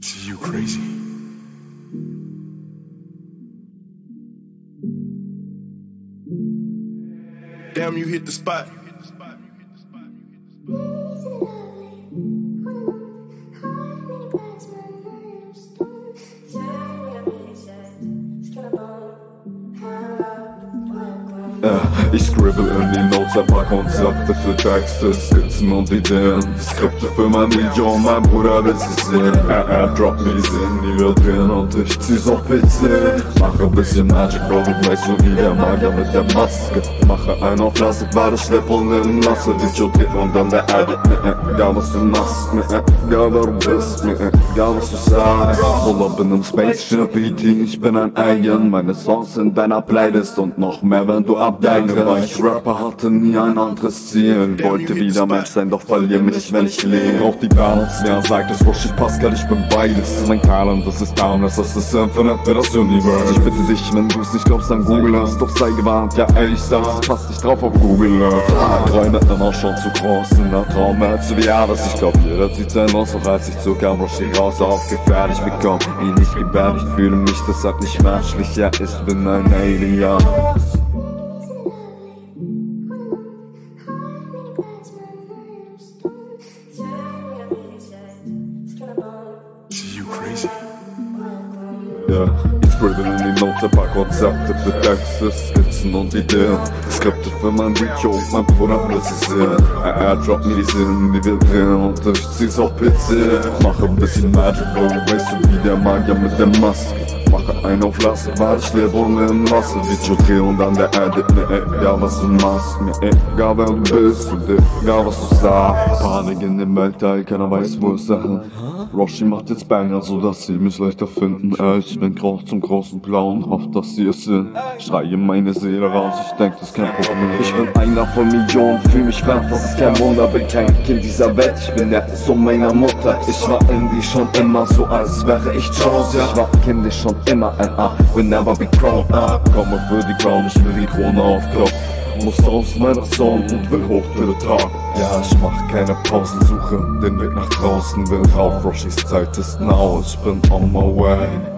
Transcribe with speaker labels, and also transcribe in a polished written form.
Speaker 1: You crazy. Damn, you hit the spot.
Speaker 2: Ich scribble in die Notes ein paar Konzepte für Texte, Skizzen und Ideen. Skripte für mein Video, mein Bruder will sie sehen. Er droppt mir die Szenen, die wir drehen und ich zieh's auf PC. Mache ein bisschen Magic, Bro, gleich so wie der Magier mit der Maske. Mache einen auf Plastik, warte, schlepp und nimm lasse. Video dreht und dann der Edit, egal was du machst, egal wer du bist, egal was du sagst. Roll up in einem Spaceship, E.T., ich bin ein Alien. Meine Songs in deiner Playlist und noch mehr, wenn du abdenkst. Ich Rapper hatte nie ein anderes Ziel. Wollte wieder Mensch sein, doch verliere mich, wenn ich lebe. Brauch die Balance, wer sagt es, Roshi Pascal, ich bin beides. Mein Talent, das ist Timeless, das ist Infinite für das Universe. Ich bitte dich, wenn du's nicht glaubst, dann google es. Doch sei gewarnt, ja ey, ich sag's, es passt nicht drauf auf Google Earth. Träume immer schon zu groß, in der Traum zu wie alles. Ich glaub, jeder zieht sein los, doch als ich zurückkam, Roshi raus, auf gefährlich bekommen. Ihn nicht gebärt, ich fühle mich deshalb nicht menschlich, ja ich bin ein Alien.
Speaker 1: You crazy.
Speaker 2: Ja, ich scribble in die Notes ein paar Konzepte für Texte, Skizzen und Ideen. Skripte für mein Video, mein Bruder will sie sehen. Er droppt mir die Szenen, die wir drehen und ich zieh's auf PC. Mache ein bisschen Magic, Bro, weißt du wie der Magier mit der Maske. Mache einen auf Lasse, warte, ich lebe und nimm lasse. Video dreh und dann der Edit, egal was du machst, egal wer du bist und egal was du sagst. Panik in dem Weltall, keiner weiß wo es sein. Roshi macht jetzt Banger, so dass sie mich leichter finden. Ich bin groß zum großen Blauen, hoffe, dass sie es sind. Schreie meine Seele raus, ich denk, das ist kein Problem. Ich bin einer von Millionen, fühl mich fremd, das ist kein Wunder. Bin kein Kind dieser Welt, ich bin der Sohn meiner Mutter. Ich war Indie schon immer so, als wäre ich Chose. Ich war kindisch schon immer ein A, will never be grown up. Komme für die Crown, ich will die Krone aufklopfen. Muss aus meiner Zone und will hoch to the top. Ja, ich mach keine Pausen, suche den Weg nach draußen, will rauf. Roshis Zeit ist now, ich bin on my way.